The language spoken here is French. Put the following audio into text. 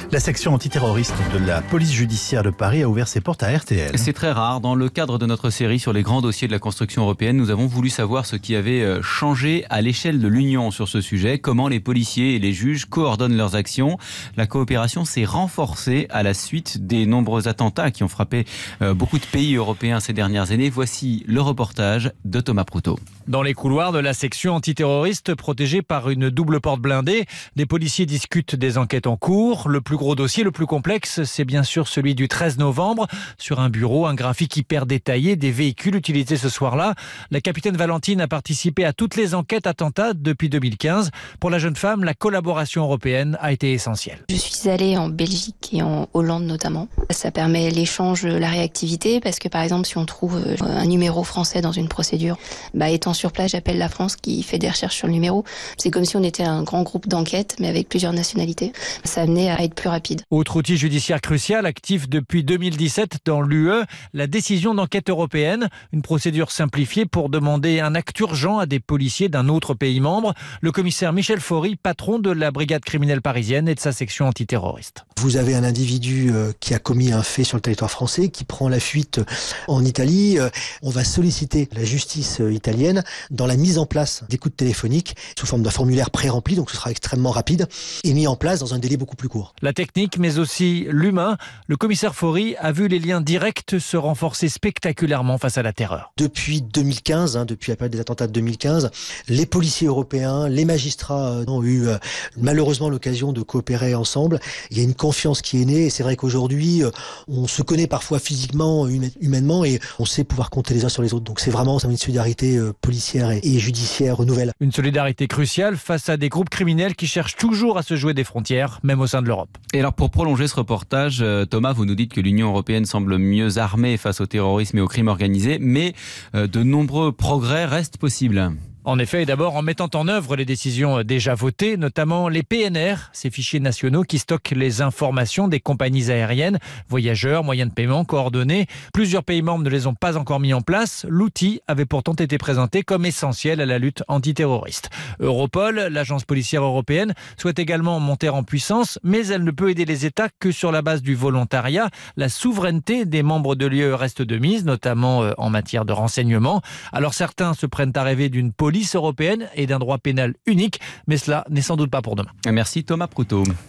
La section antiterroriste de la police judiciaire de Paris a ouvert ses portes à RTL. C'est très rare. Dans le cadre de notre série sur les grands dossiers de la construction européenne, nous avons voulu savoir ce qui avait changé à l'échelle de l'Union sur ce sujet, comment les policiers et les juges coordonnent leurs actions. La coopération s'est renforcée à la suite des nombreux attentats qui ont frappé beaucoup de pays européens ces dernières années. Voici le reportage de Thomas Proutot. Dans les couloirs de la section antiterroriste protégée par une double porte blindée, les policiers discutent des enquêtes en cours. Le plus gros dossier, le plus complexe, c'est bien sûr celui du 13 novembre. Sur un bureau, un graphique hyper détaillé des véhicules utilisés ce soir-là. La capitaine Valentine a participé à toutes les enquêtes attentats depuis 2015. Pour la jeune femme, la collaboration européenne a été essentielle. Je suis allée en Belgique et en Hollande notamment. Ça permet l'échange, la réactivité, parce que par exemple, si on trouve un numéro français dans une procédure, étant sur place, j'appelle la France qui fait des recherches sur le numéro. C'est comme si on était un grand groupe d'enquête, mais avec plusieurs nationalités. Ça amenait à être plus rapide. Autre outil judiciaire crucial, actif depuis 2017 dans l'UE, la décision d'enquête européenne, une procédure simplifiée pour demander un acte urgent à des policiers d'un autre pays membre. Le commissaire Michel Faury, patron de la brigade criminelle parisienne et de sa section antiterroriste. Vous avez un individu qui a commis un fait sur le territoire français, qui prend la fuite en Italie. On va solliciter la justice italienne dans la mise en place d'écoutes téléphoniques sous forme d'un formulaire pré-rempli, donc ce sera extrêmement rapide, et mis en place dans un délai beaucoup plus court. La technique, mais aussi l'humain. Le commissaire Faury a vu les liens directs se renforcer spectaculairement face à la terreur. Depuis 2015, depuis la période des attentats de 2015, les policiers européens, les magistrats ont eu malheureusement l'occasion de coopérer ensemble. Il y a une confiance qui est née, et c'est vrai qu'aujourd'hui, on se connaît parfois physiquement, humainement, et on sait pouvoir compter les uns sur les autres. Donc c'est vraiment une solidarité policière et judiciaire nouvelle. Une solidarité cruciale face à des groupes criminels qui cherchent toujours à se jouer des frontières, même au sein de l'Europe. Et alors pour prolonger ce reportage, Thomas, vous nous dites que l'Union européenne semble mieux armée face au terrorisme et au crime organisé, mais de nombreux progrès restent possibles. En effet, et d'abord en mettant en œuvre les décisions déjà votées, notamment les PNR, ces fichiers nationaux qui stockent les informations des compagnies aériennes, voyageurs, moyens de paiement, coordonnées. Plusieurs pays membres ne les ont pas encore mis en place. L'outil avait pourtant été présenté comme essentiel à la lutte antiterroriste. Europol, l'agence policière européenne, souhaite également monter en puissance, mais elle ne peut aider les États que sur la base du volontariat. La souveraineté des membres de l'UE reste de mise, notamment en matière de renseignement. Alors certains se prennent à rêver d'une police européenne et d'un droit pénal unique, mais cela n'est sans doute pas pour demain. Merci Thomas Proutot.